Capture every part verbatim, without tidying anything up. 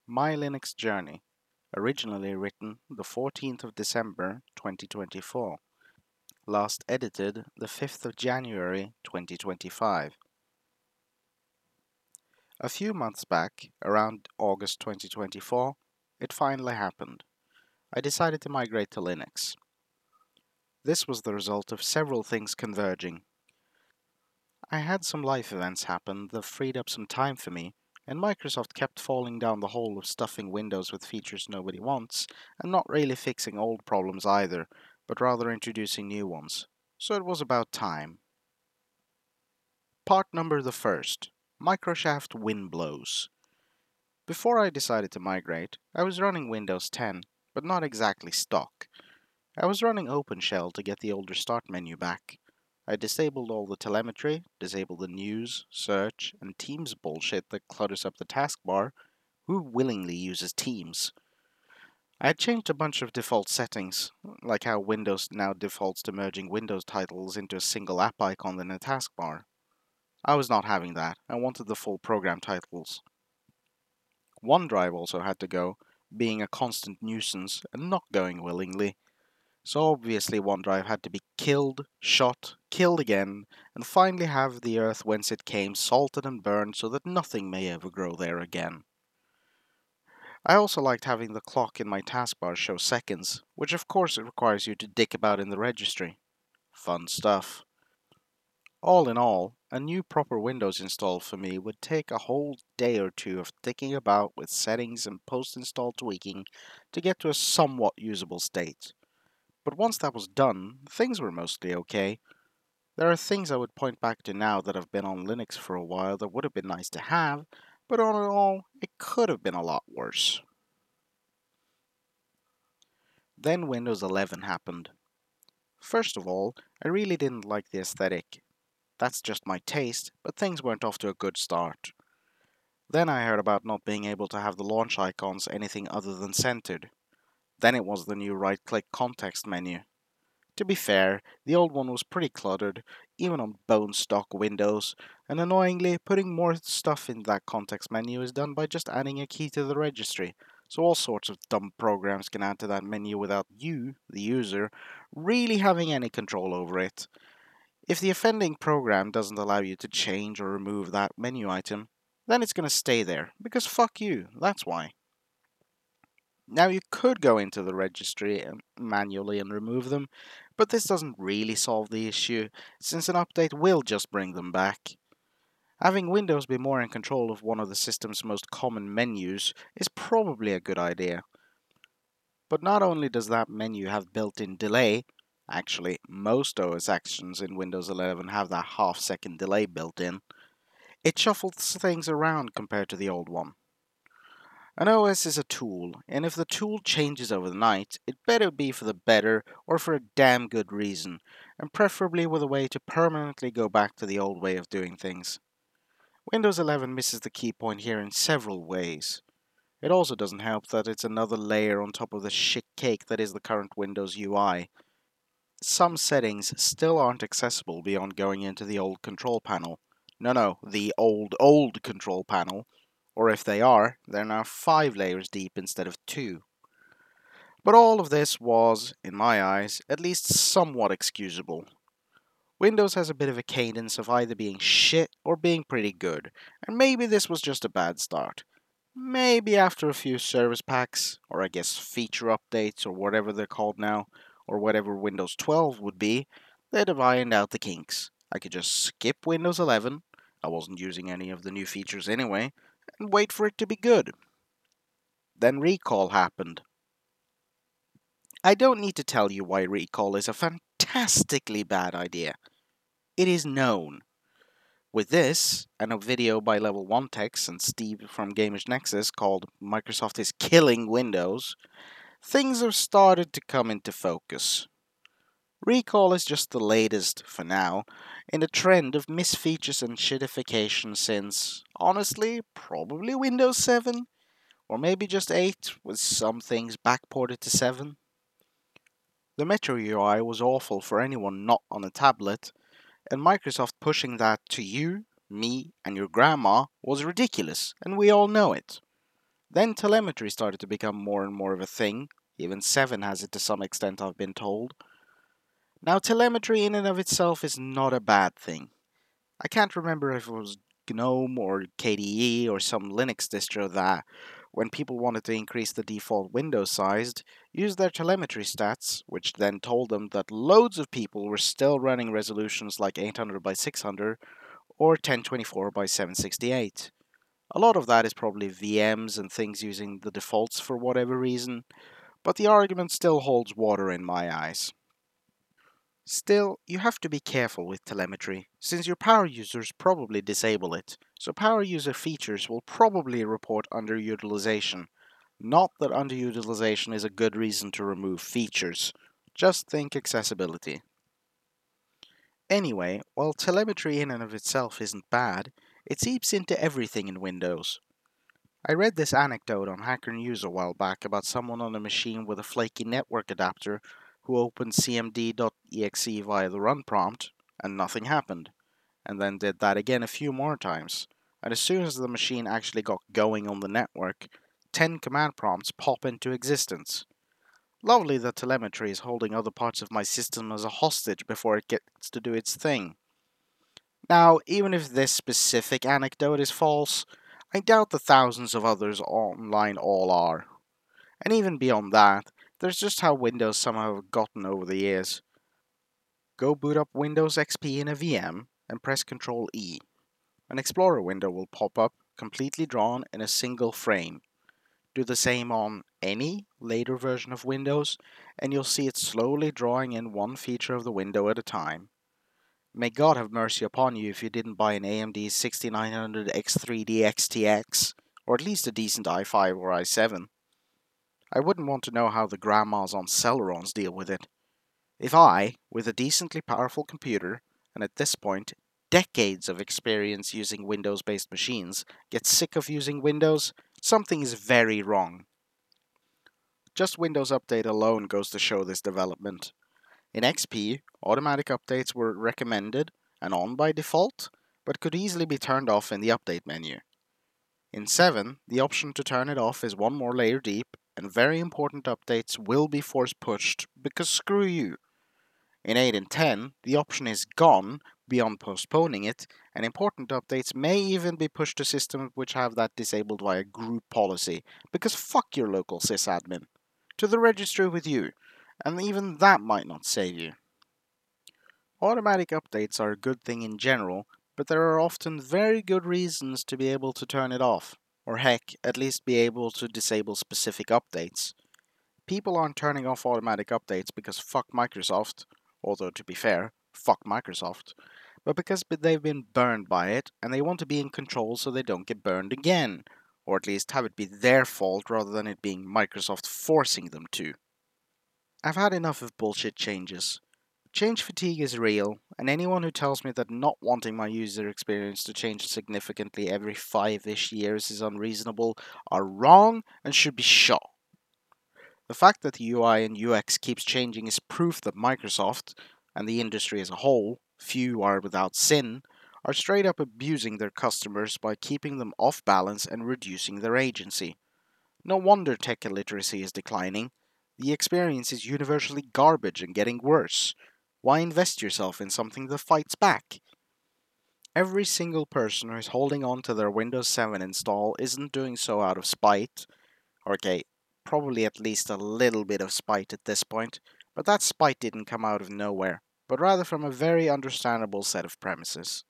My Linux Journey, originally written the fourteenth of December twenty twenty-four, last edited the fifth of January twenty twenty-five. A few months back, around August twenty twenty-four, it finally happened. I decided to migrate to Linux. This was the result of several things converging. I had some life events happen that freed up some time for me, and Microsoft kept falling down the hole of stuffing Windows with features nobody wants, and not really fixing old problems either, but rather introducing new ones. So it was about time. Part number the first. Microshaft Windblows. Before I decided to migrate, I was running Windows ten, but not exactly stock. I was running OpenShell to get the older start menu back. I disabled all the telemetry, disabled the news, search, and Teams bullshit that clutters up the taskbar. Who willingly uses Teams? I had changed a bunch of default settings, like how Windows now defaults to merging Windows titles into a single app icon in a taskbar. I was not having that. I wanted the full program titles. OneDrive also had to go, being a constant nuisance and not going willingly. So obviously OneDrive had to be killed, shot, killed again, and finally have the earth whence it came salted and burned so that nothing may ever grow there again. I also liked having the clock in my taskbar show seconds, which of course it requires you to dick about in the registry. Fun stuff. All in all, a new proper Windows install for me would take a whole day or two of dicking about with settings and post-install tweaking to get to a somewhat usable state. But once that was done, things were mostly okay. There are things I would point back to now that have been on Linux for a while that would have been nice to have, but all in all, it could have been a lot worse. Then Windows eleven happened. First of all, I really didn't like the aesthetic. That's just my taste, but things weren't off to a good start. Then I heard about not being able to have the launch icons anything other than centered. Then it was the new right-click context menu. To be fair, the old one was pretty cluttered, even on bone stock Windows, and annoyingly, putting more stuff in that context menu is done by just adding a key to the registry, so all sorts of dumb programs can add to that menu without you, the user, really having any control over it. If the offending program doesn't allow you to change or remove that menu item, then it's going to stay there, because fuck you, that's why. Now you could go into the registry manually and remove them, but this doesn't really solve the issue, since an update will just bring them back. Having Windows be more in control of one of the system's most common menus is probably a good idea. But not only does that menu have built-in delay, actually most O S actions in Windows eleven have that half-second delay built in, it shuffles things around compared to the old one. An O S is a tool, and if the tool changes overnight, it better be for the better or for a damn good reason, and preferably with a way to permanently go back to the old way of doing things. Windows eleven misses the key point here in several ways. It also doesn't help that it's another layer on top of the shit cake that is the current Windows U I. Some settings still aren't accessible beyond going into the old control panel. No, no, the old, old control panel. Or if they are, they're now five layers deep instead of two. But all of this was, in my eyes, at least somewhat excusable. Windows has a bit of a cadence of either being shit or being pretty good, and maybe this was just a bad start. Maybe after a few service packs, or I guess feature updates, or whatever they're called now, or whatever Windows twelve would be, they'd have ironed out the kinks. I could just skip Windows eleven, I wasn't using any of the new features anyway, and wait for it to be good. Then recall happened. I don't need to tell you why recall is a fantastically bad idea. It is known. With this, and a video by Level one Techs and Steve from Gamers Nexus called Microsoft is Killing Windows, things have started to come into focus. Recall is just the latest, for now, in a trend of misfeatures and shitification since, honestly, probably Windows seven, or maybe just eight, with some things backported to seven. The Metro U I was awful for anyone not on a tablet, and Microsoft pushing that to you, me, and your grandma was ridiculous, and we all know it. Then telemetry started to become more and more of a thing. Even seven has it to some extent, I've been told. Now, telemetry in and of itself is not a bad thing. I can't remember if it was GNOME or K D E or some Linux distro that, when people wanted to increase the default window size, used their telemetry stats, which then told them that loads of people were still running resolutions like eight hundred by six hundred or ten twenty-four by seven sixty-eight. A lot of that is probably V Ms and things using the defaults for whatever reason, but the argument still holds water in my eyes. Still, you have to be careful with telemetry, since your power users probably disable it, so power user features will probably report underutilization. Not that underutilization is a good reason to remove features, just think accessibility. Anyway, while telemetry in and of itself isn't bad, it seeps into everything in Windows. I read this anecdote on Hacker News a while back about someone on a machine with a flaky network adapter who opened C M D dot E X E via the run prompt, and nothing happened, and then did that again a few more times. And as soon as the machine actually got going on the network, ten command prompts pop into existence. Lovely that telemetry is holding other parts of my system as a hostage before it gets to do its thing. Now, even if this specific anecdote is false, I doubt the thousands of others online all are. And even beyond that, there's just how Windows somehow have gotten over the years. Go boot up Windows X P in a V M and press control E. An Explorer window will pop up, completely drawn in a single frame. Do the same on any later version of Windows, and you'll see it slowly drawing in one feature of the window at a time. May God have mercy upon you if you didn't buy an A M D sixty-nine hundred X three D X T X, or at least a decent i five or i seven. I wouldn't want to know how the grandmas on Celerons deal with it. If I, with a decently powerful computer, and at this point, decades of experience using Windows-based machines, get sick of using Windows, something is very wrong. Just Windows Update alone goes to show this development. In X P, automatic updates were recommended and on by default, but could easily be turned off in the update menu. In seven, the option to turn it off is one more layer deep, and very important updates will be force pushed because screw you. In eight and ten, the option is gone beyond postponing it, and important updates may even be pushed to systems which have that disabled via group policy, because fuck your local sysadmin. To the registry with you, and even that might not save you. Automatic updates are a good thing in general, but there are often very good reasons to be able to turn it off, or heck, at least be able to disable specific updates. People aren't turning off automatic updates because fuck Microsoft, although to be fair, fuck Microsoft, but because they've been burned by it and they want to be in control so they don't get burned again, or at least have it be their fault rather than it being Microsoft forcing them to. I've had enough of bullshit changes. Change fatigue is real, and anyone who tells me that not wanting my user experience to change significantly every five-ish years is unreasonable are wrong and should be shot. The fact that the U I and U X keeps changing is proof that Microsoft, and the industry as a whole, few are without sin, are straight up abusing their customers by keeping them off balance and reducing their agency. No wonder tech illiteracy is declining. The experience is universally garbage and getting worse. Why invest yourself in something that fights back? Every single person who is holding on to their Windows seven install isn't doing so out of spite. Okay, probably at least a little bit of spite at this point, but that spite didn't come out of nowhere, but rather from a very understandable set of premises.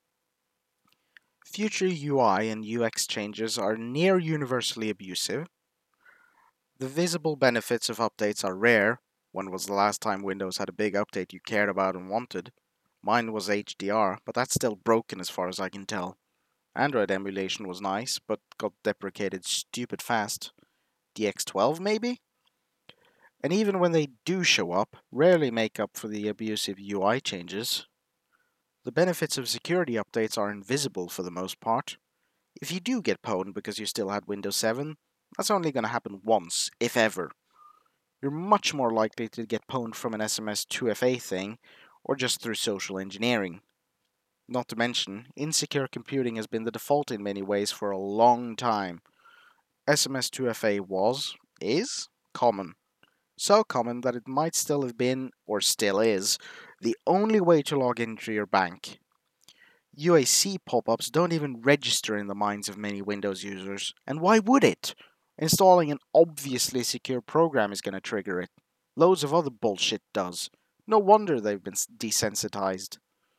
Future U I and U X changes are near universally abusive. The visible benefits of updates are rare. When was the last time Windows had a big update you cared about and wanted? Mine was H D R, but that's still broken as far as I can tell. Android emulation was nice, but got deprecated stupid fast. D X twelve maybe? And even when they do show up, rarely make up for the abusive U I changes. The benefits of security updates are invisible for the most part. If you do get pwned because you still had Windows seven, that's only going to happen once, if ever. You're much more likely to get pwned from an S M S two F A thing, or just through social engineering. Not to mention, insecure computing has been the default in many ways for a long time. S M S two F A was, is, common. So common that it might still have been, or still is, the only way to log into your bank. U A C pop-ups don't even register in the minds of many Windows users, and why would it? Installing an obviously secure program is going to trigger it. Loads of other bullshit does. No wonder they've been desensitized.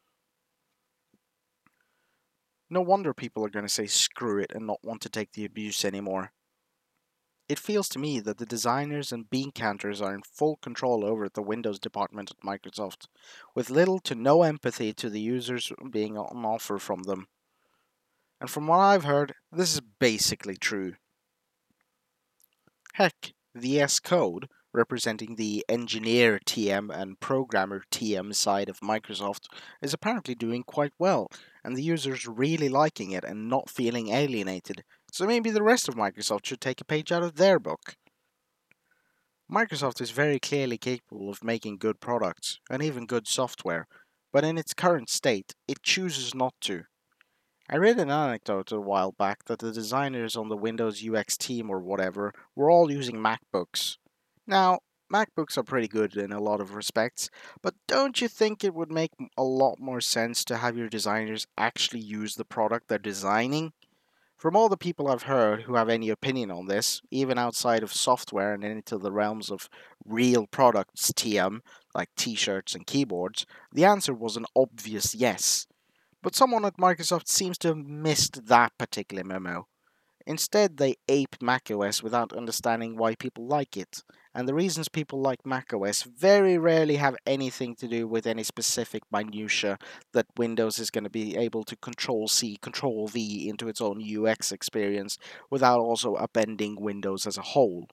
No wonder people are going to say screw it and not want to take the abuse anymore. It feels to me that the designers and bean counters are in full control over the Windows department at Microsoft, with little to no empathy to the users being on offer from them. And from what I've heard, this is basically true. Heck, V S Code, representing the engineer T M and programmer T M side of Microsoft, is apparently doing quite well, and the users really liking it and not feeling alienated, so maybe the rest of Microsoft should take a page out of their book. Microsoft is very clearly capable of making good products, and even good software, but in its current state, it chooses not to. I read an anecdote a while back that the designers on the Windows U X team or whatever were all using MacBooks. Now, MacBooks are pretty good in a lot of respects, but don't you think it would make a lot more sense to have your designers actually use the product they're designing? From all the people I've heard who have any opinion on this, even outside of software and into the realms of real products T M, like t-shirts and keyboards, the answer was an obvious yes. But someone at Microsoft seems to have missed that particular memo. Instead, they ape macOS without understanding why people like it. And the reasons people like macOS very rarely have anything to do with any specific minutia that Windows is going to be able to Control C, Control V into its own U X experience without also upending Windows as a whole.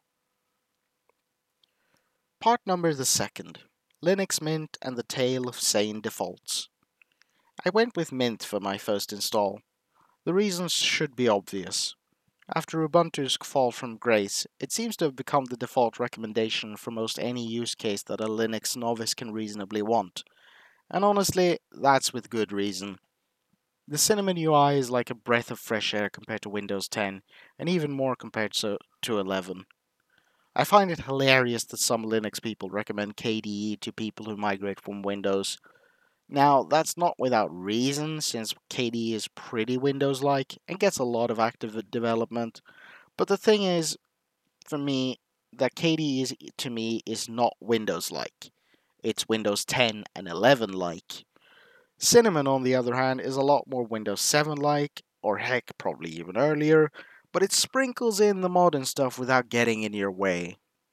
Part number the second. Linux Mint and the Tale of Sane Defaults. I went with Mint for my first install. The reasons should be obvious. After Ubuntu's fall from grace, it seems to have become the default recommendation for most any use case that a Linux novice can reasonably want. And honestly, that's with good reason. The Cinnamon U I is like a breath of fresh air compared to Windows ten, and even more compared to, to eleven. I find it hilarious that some Linux people recommend K D E to people who migrate from Windows. Now, that's not without reason, since K D E is pretty Windows-like and gets a lot of active development. But the thing is, for me, that K D E is to me is not Windows-like. It's Windows ten and eleven-like. Cinnamon, on the other hand, is a lot more Windows seven-like, or heck, probably even earlier, but it sprinkles in the modern stuff without getting in your way.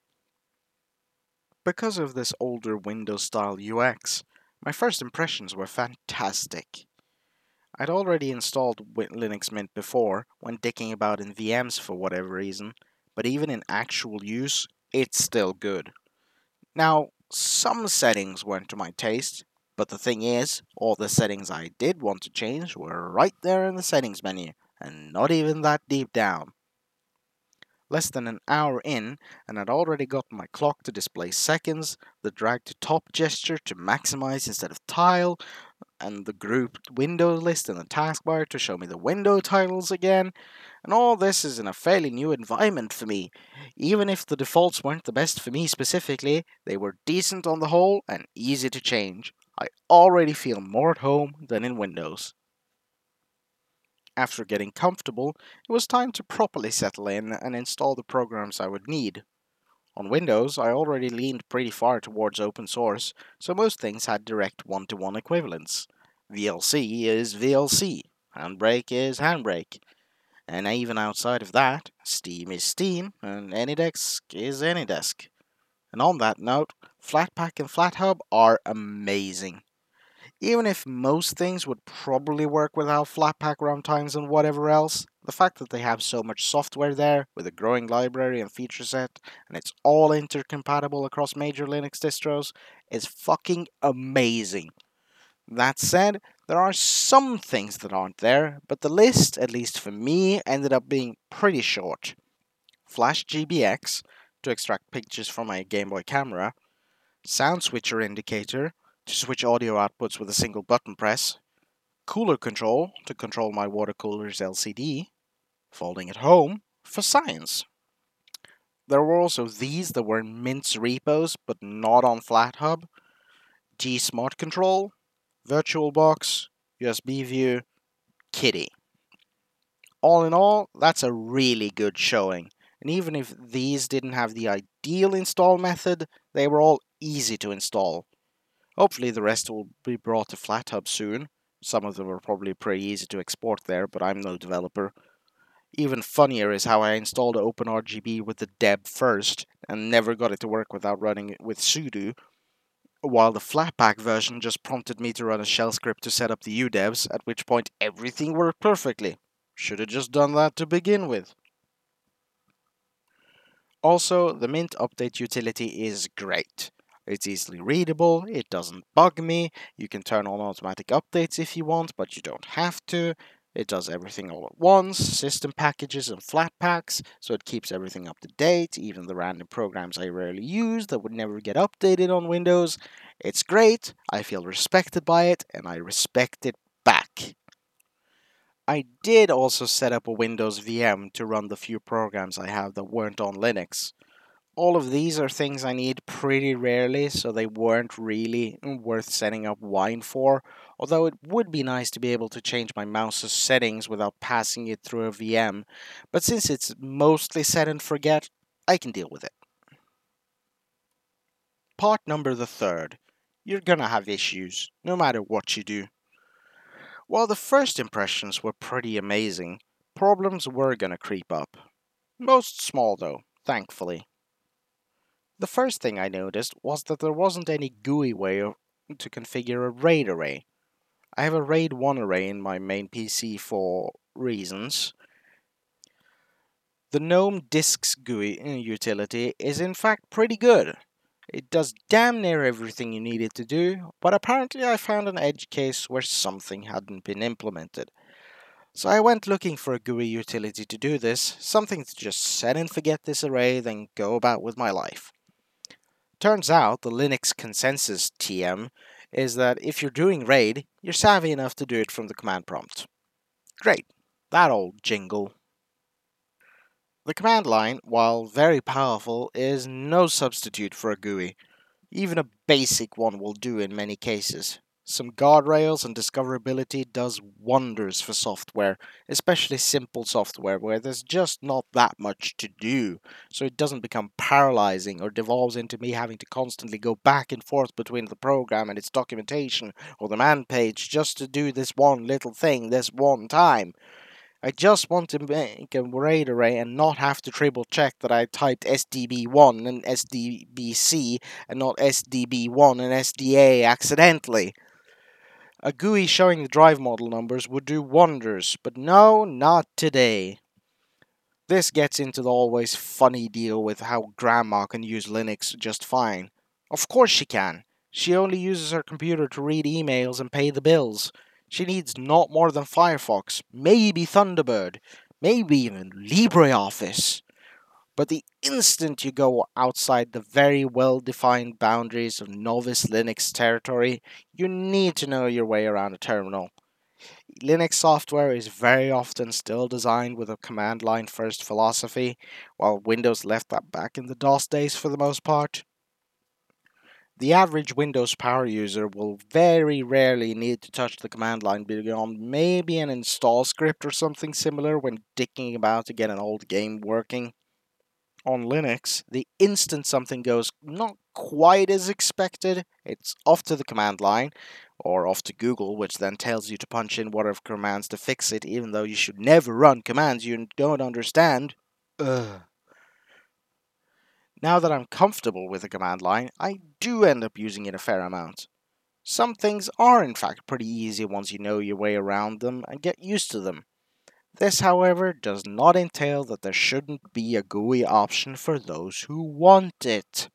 Because of this older Windows-style U X, my first impressions were fantastic. I'd already installed Linux Mint before, when dicking about in V Ms for whatever reason, but even in actual use, it's still good. Now, some settings weren't to my taste, but the thing is, all the settings I did want to change were right there in the settings menu, and not even that deep down. Less than an hour in, and I'd already got my clock to display seconds, the drag to top gesture to maximize instead of tile, and the grouped window list in the taskbar to show me the window titles again, and all this is in a fairly new environment for me. Even if the defaults weren't the best for me specifically, they were decent on the whole and easy to change. I already feel more at home than in Windows. After getting comfortable, it was time to properly settle in and install the programs I would need. On Windows, I already leaned pretty far towards open source, so most things had direct one-to-one equivalents. V L C is V L C, Handbrake is Handbrake, and even outside of that, Steam is Steam, and AnyDesk is AnyDesk. And on that note, Flatpak and FlatHub are amazing. Even if most things would probably work without Flatpak runtimes and whatever else, the fact that they have so much software there, with a growing library and feature set, and it's all intercompatible across major Linux distros, is fucking amazing. That said, there are some things that aren't there, but the list, at least for me, ended up being pretty short. Flash G B X, to extract pictures from my Game Boy camera, Sound Switcher Indicator, to switch audio outputs with a single button press, Cooler Control, to control my water cooler's L C D, Folding at Home, for science. There were also these that were in Mint's repos but not on FlatHub: G Smart Control, VirtualBox, U S B View, Kitty. All in all, that's a really good showing, and even if these didn't have the ideal install method, they were all easy to install. Hopefully the rest will be brought to FlatHub soon. Some of them are probably pretty easy to export there, but I'm no developer. Even funnier is how I installed OpenRGB with the deb first, and never got it to work without running it with sudo, while the Flatpak version just prompted me to run a shell script to set up the U D E Vs, at which point everything worked perfectly. Should have just done that to begin with. Also, the Mint update utility is great. It's easily readable, it doesn't bug me, you can turn on automatic updates if you want, but you don't have to. It does everything all at once, system packages and flatpaks, so it keeps everything up to date, even the random programs I rarely use that would never get updated on Windows. It's great, I feel respected by it, and I respect it back. I did also set up a Windows V M to run the few programs I have that weren't on Linux. All of these are things I need pretty rarely, so they weren't really worth setting up Wine for, although it would be nice to be able to change my mouse's settings without passing it through a V M, but since it's mostly set and forget, I can deal with it. Part number the third. You're gonna have issues, no matter what you do. While the first impressions were pretty amazing, problems were gonna creep up. Most small though, thankfully. The first thing I noticed was that there wasn't any G U I way to configure a RAID array. I have a RAID one array in my main P C for reasons. The GNOME Disks G U I utility is in fact pretty good. It does damn near everything you need it to do, but apparently I found an edge case where something hadn't been implemented. So I went looking for a G U I utility to do this, something to just set and forget this array, then go about with my life. Turns out the Linux consensus T M is that if you're doing RAID, you're savvy enough to do it from the command prompt. Great, that old jingle. The command line, while very powerful, is no substitute for a G U I. Even a basic one will do in many cases. Some guardrails and discoverability does wonders for software, especially simple software where there's just not that much to do, so it doesn't become paralyzing or devolves into me having to constantly go back and forth between the program and its documentation or the man page just to do this one little thing this one time. I just want to make a RAID array and not have to triple check that I typed S D B one and S D B C and not S D B one and S D A accidentally. A G U I showing the drive model numbers would do wonders, but no, not today. This gets into the always funny deal with how Grandma can use Linux just fine. Of course she can. She only uses her computer to read emails and pay the bills. She needs not more than Firefox, maybe Thunderbird, maybe even LibreOffice. But the instant you go outside the very well-defined boundaries of novice Linux territory, you need to know your way around a terminal. Linux software is very often still designed with a command line first philosophy, while Windows left that back in the DOS days for the most part. The average Windows power user will very rarely need to touch the command line beyond maybe an install script or something similar when dicking about to get an old game working. On Linux, the instant something goes not quite as expected, it's off to the command line, or off to Google, which then tells you to punch in whatever commands to fix it, even though you should never run commands you don't understand. Ugh. Now that I'm comfortable with the command line, I do end up using it a fair amount. Some things are in fact pretty easy once you know your way around them and get used to them. This, however, does not entail that there shouldn't be a G U I option for those who want it.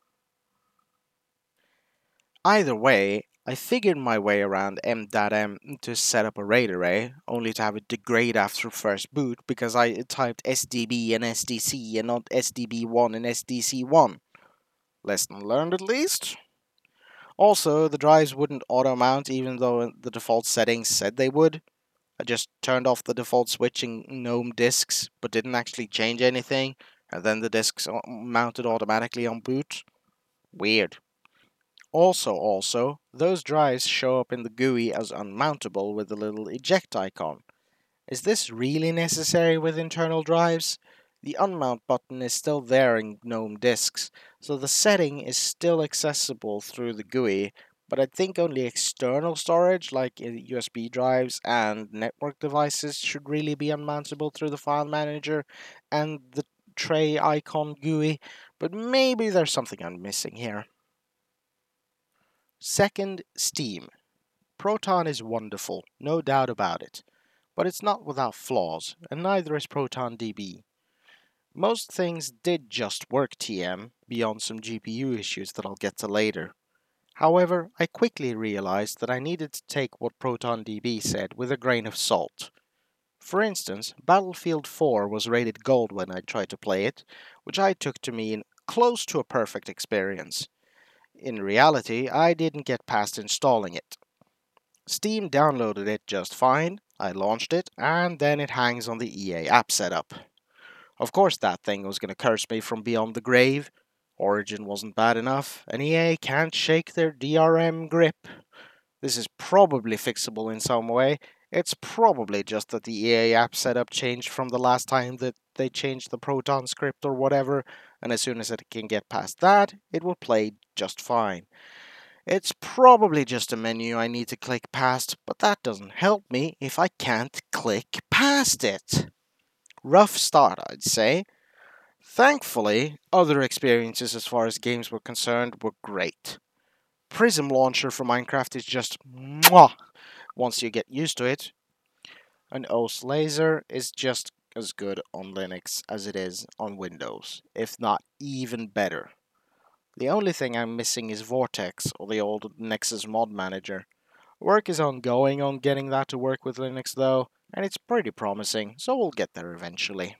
Either way, I figured my way around m.m to set up a RAID array, only to have it degrade after first boot because I typed S D B and S D C and not S D B one and S D C one. Lesson learned at least? Also, the drives wouldn't auto-mount even though the default settings said they would. I just turned off the default switching GNOME disks, but didn't actually change anything, and then the disks mounted automatically on boot. Weird. Also, also, those drives show up in the G U I as unmountable with the little eject icon. Is this really necessary with internal drives? The unmount button is still there in GNOME disks, so the setting is still accessible through the G U I, but I think only external storage like U S B drives and network devices should really be unmountable through the file manager and the tray icon G U I, but maybe there's something I'm missing here. Second, Steam. Proton is wonderful, no doubt about it, but it's not without flaws, and neither is ProtonDB. Most things did just work T M, beyond some G P U issues that I'll get to later. However, I quickly realized that I needed to take what ProtonDB said with a grain of salt. For instance, Battlefield four was rated gold when I tried to play it, which I took to mean close to a perfect experience. In reality, I didn't get past installing it. Steam downloaded it just fine, I launched it, and then it hangs on the E A app setup. Of course that thing was going to curse me from beyond the grave. Origin wasn't bad enough, and E A can't shake their D R M grip. This is probably fixable in some way. It's probably just that the E A app setup changed from the last time that they changed the Proton script or whatever, and as soon as it can get past that, it will play just fine. It's probably just a menu I need to click past, but that doesn't help me if I can't click past it. Rough start, I'd say. Thankfully, other experiences as far as games were concerned were great. Prism Launcher for Minecraft is just mwah once you get used to it. And O S Laser is just as good on Linux as it is on Windows, if not even better. The only thing I'm missing is Vortex, or the old Nexus Mod Manager. Work is ongoing on getting that to work with Linux though, and it's pretty promising, so we'll get there eventually.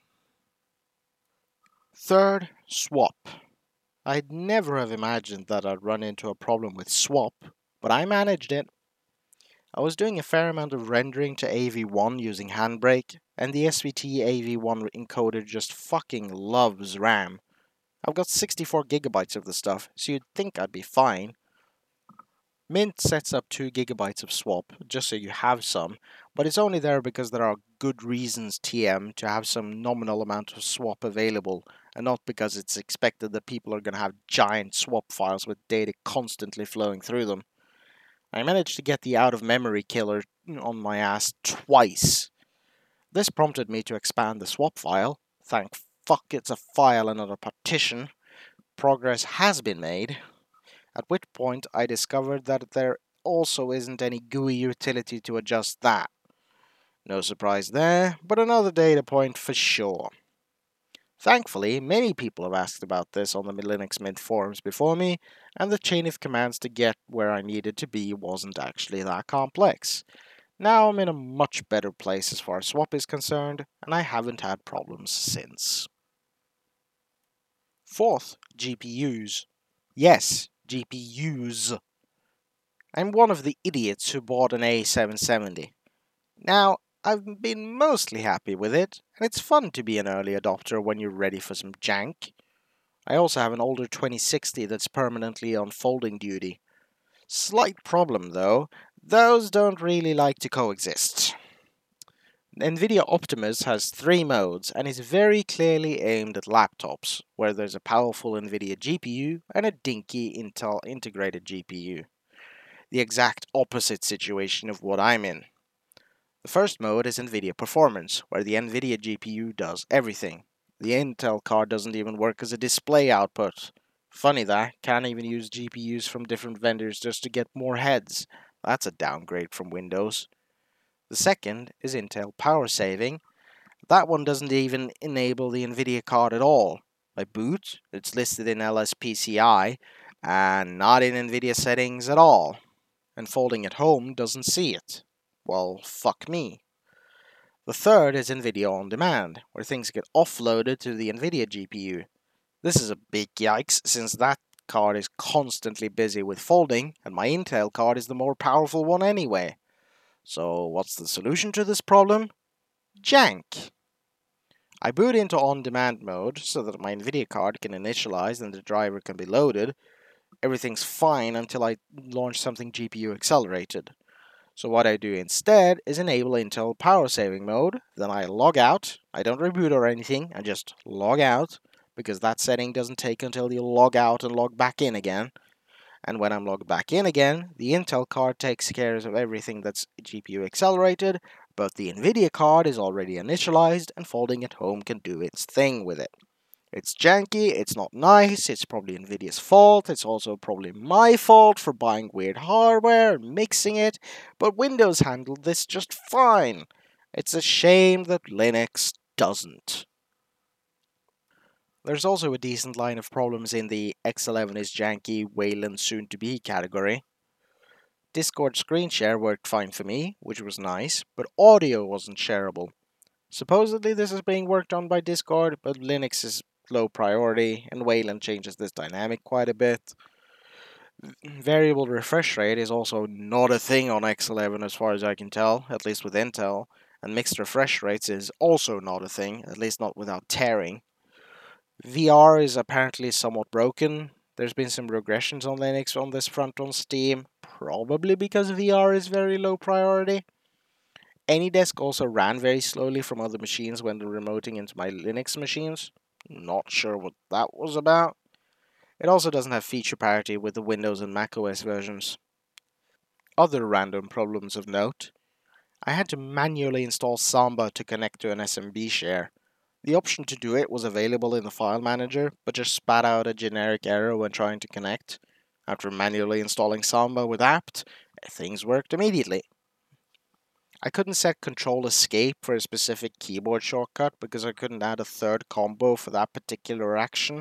Third, Swap. I'd never have imagined that I'd run into a problem with Swap, but I managed it. I was doing a fair amount of rendering to A V one using Handbrake, and the S V T A V one encoder just fucking loves RAM. I've got sixty-four gigabytes of the stuff, so you'd think I'd be fine. Mint sets up two gigabytes of swap, just so you have some, but it's only there because there are good reasons T M to have some nominal amount of swap available, and not because it's expected that people are going to have giant swap files with data constantly flowing through them. I managed to get the out-of-memory killer on my ass twice. This prompted me to expand the swap file. Thank fuck it's a file and not a partition. Progress has been made. At which point I discovered that there also isn't any G U I utility to adjust that. No surprise there, but another data point for sure. Thankfully, many people have asked about this on the Linux Mint forums before me, and the chain of commands to get where I needed to be wasn't actually that complex. Now I'm in a much better place as far as swap is concerned, and I haven't had problems since. Fourth, G P Us. Yes, G P Us. I'm one of the idiots who bought an A seven seventy. Now, I've been mostly happy with it, and it's fun to be an early adopter when you're ready for some jank. I also have an older twenty sixty that's permanently on folding duty. Slight problem though, those don't really like to coexist. NVIDIA Optimus has three modes and is very clearly aimed at laptops, where there's a powerful NVIDIA G P U and a dinky Intel integrated G P U. The exact opposite situation of what I'm in. The first mode is NVIDIA Performance, where the NVIDIA G P U does everything. The Intel card doesn't even work as a display output. Funny that, can't even use G P Us from different vendors just to get more heads. That's a downgrade from Windows. The second is Intel Power Saving. That one doesn't even enable the NVIDIA card at all. By boot, it's listed in L S P C I, and not in NVIDIA settings at all. And folding at home doesn't see it. Well, fuck me. The third is NVIDIA On Demand, where things get offloaded to the NVIDIA G P U. This is a big yikes, since that card is constantly busy with folding, and my Intel card is the more powerful one anyway. So what's the solution to this problem? Jank. I boot into on-demand mode so that my NVIDIA card can initialize and the driver can be loaded. Everything's fine until I launch something G P U accelerated. So what I do instead is enable Intel power saving mode, then I log out. I don't reboot or anything, I just log out, because that setting doesn't take until you log out and log back in again. And when I'm logged back in again, the Intel card takes care of everything that's G P U accelerated, but the NVIDIA card is already initialized and folding it home can do its thing with it. It's janky, it's not nice, it's probably NVIDIA's fault, it's also probably my fault for buying weird hardware and mixing it, but Windows handled this just fine. It's a shame that Linux doesn't. There's also a decent line of problems in the X eleven is janky, Wayland soon to be category. Discord screen share worked fine for me, which was nice, but audio wasn't shareable. Supposedly this is being worked on by Discord, but Linux is low priority, and Wayland changes this dynamic quite a bit. Variable refresh rate is also not a thing on X eleven as far as I can tell, at least with Intel, and mixed refresh rates is also not a thing, at least not without tearing. V R is apparently somewhat broken. There's been some regressions on Linux on this front on Steam, probably because V R is very low priority. AnyDesk also ran very slowly from other machines when remoting into my Linux machines. Not sure what that was about. It also doesn't have feature parity with the Windows and macOS versions. Other random problems of note. I had to manually install Samba to connect to an S M B share. The option to do it was available in the file manager, but just spat out a generic error when trying to connect. After manually installing Samba with apt, things worked immediately. I couldn't set Control Escape for a specific keyboard shortcut because I couldn't add a third combo for that particular action.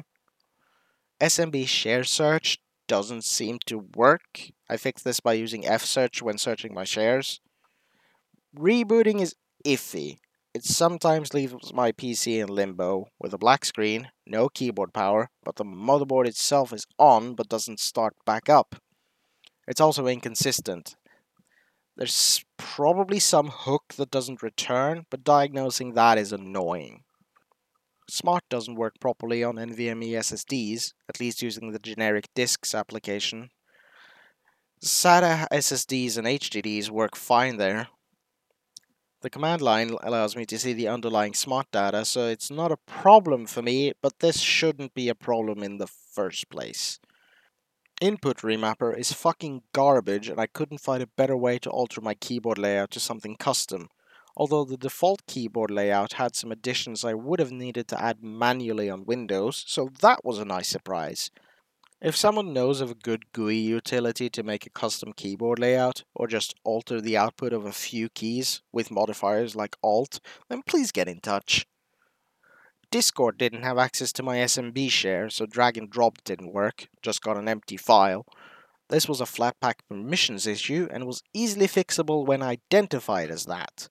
S M B Share Search doesn't seem to work. I fixed this by using F search when searching my shares. Rebooting is iffy. It sometimes leaves my P C in limbo with a black screen, no keyboard power, but the motherboard itself is on but doesn't start back up. It's also inconsistent. There's probably some hook that doesn't return, but diagnosing that is annoying. Smart doesn't work properly on NVMe S S Ds, at least using the generic disks application. SATA S S Ds and H D Ds work fine there. The command line allows me to see the underlying smart data, so it's not a problem for me, but this shouldn't be a problem in the first place. Input remapper is fucking garbage, and I couldn't find a better way to alter my keyboard layout to something custom. Although the default keyboard layout had some additions I would have needed to add manually on Windows, so that was a nice surprise. If someone knows of a good G U I utility to make a custom keyboard layout, or just alter the output of a few keys with modifiers like Alt, then please get in touch. Discord didn't have access to my S M B share, so drag and drop didn't work, just got an empty file. This was a Flatpak permissions issue and was easily fixable when identified as that.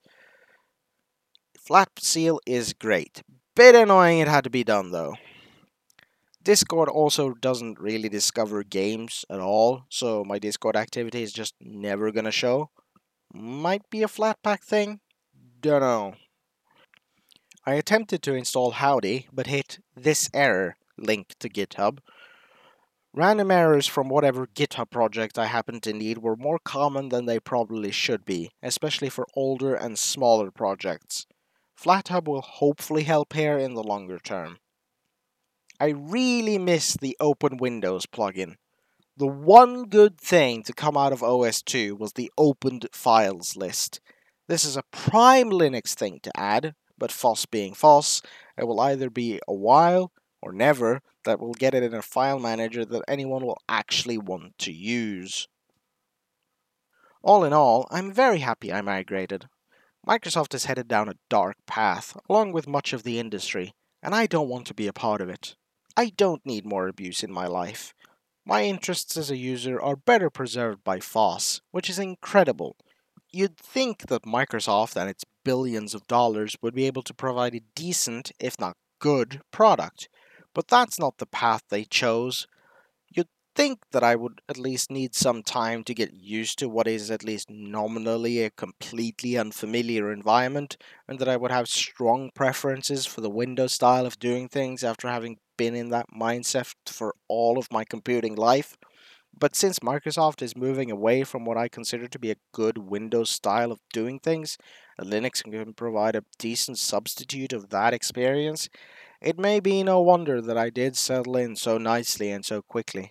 Flatseal is great. Bit annoying it had to be done though. Discord also doesn't really discover games at all, so my Discord activity is just never gonna show. Might be a Flatpak thing? Dunno. I attempted to install Howdy, but hit this error, link to GitHub. Random errors from whatever GitHub project I happen to need were more common than they probably should be, especially for older and smaller projects. FlatHub will hopefully help here in the longer term. I really miss the Open Windows plugin. The one good thing to come out of O S two was the opened files list. This is a prime Linux thing to add, but FOSS being FOSS, it will either be a while or never that we'll get it in a file manager that anyone will actually want to use. All in all, I'm very happy I migrated. Microsoft is headed down a dark path, along with much of the industry, and I don't want to be a part of it. I don't need more abuse in my life. My interests as a user are better preserved by FOSS, which is incredible. You'd think that Microsoft and its billions of dollars would be able to provide a decent, if not good, product, but that's not the path they chose. You'd think that I would at least need some time to get used to what is at least nominally a completely unfamiliar environment, and that I would have strong preferences for the Windows style of doing things after having been in that mindset for all of my computing life. But since Microsoft is moving away from what I consider to be a good Windows style of doing things, Linux can provide a decent substitute of that experience. It may be no wonder that I did settle in so nicely and so quickly.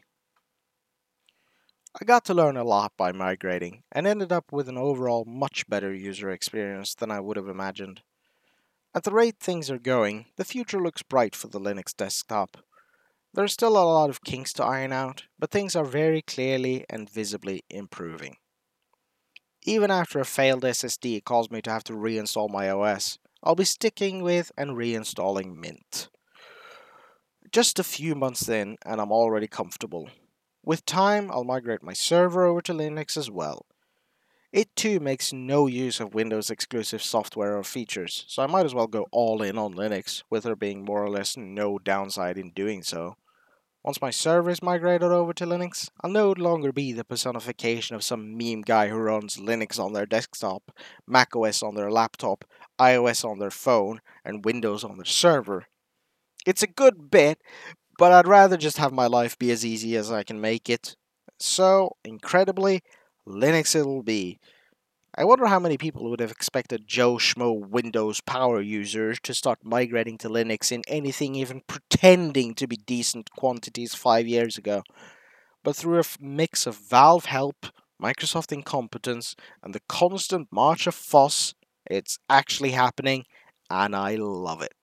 I got to learn a lot by migrating, and ended up with an overall much better user experience than I would have imagined. At the rate things are going, the future looks bright for the Linux desktop. There are still a lot of kinks to iron out, but things are very clearly and visibly improving. Even after a failed S S D caused me to have to reinstall my O S, I'll be sticking with and reinstalling Mint. Just a few months in, and I'm already comfortable. With time, I'll migrate my server over to Linux as well. It too makes no use of Windows exclusive software or features, so I might as well go all in on Linux, with there being more or less no downside in doing so. Once my server is migrated over to Linux, I'll no longer be the personification of some meme guy who runs Linux on their desktop, macOS on their laptop, iOS on their phone, and Windows on their server. It's a good bit, but I'd rather just have my life be as easy as I can make it. So, incredibly, Linux it'll be. I wonder how many people would have expected Joe Schmo Windows power users to start migrating to Linux in anything even pretending to be decent quantities five years ago. But through a f- mix of Valve help, Microsoft incompetence, and the constant march of fuss, it's actually happening, and I love it.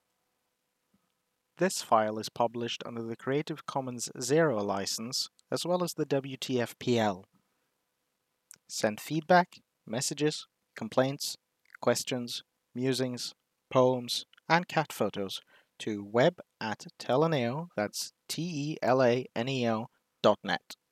This file is published under the Creative Commons Zero license, as well as the W T F P L. Send feedback, messages, complaints, questions, musings, poems, and cat photos to web at telaneo, that's T E L A N E O, dot net.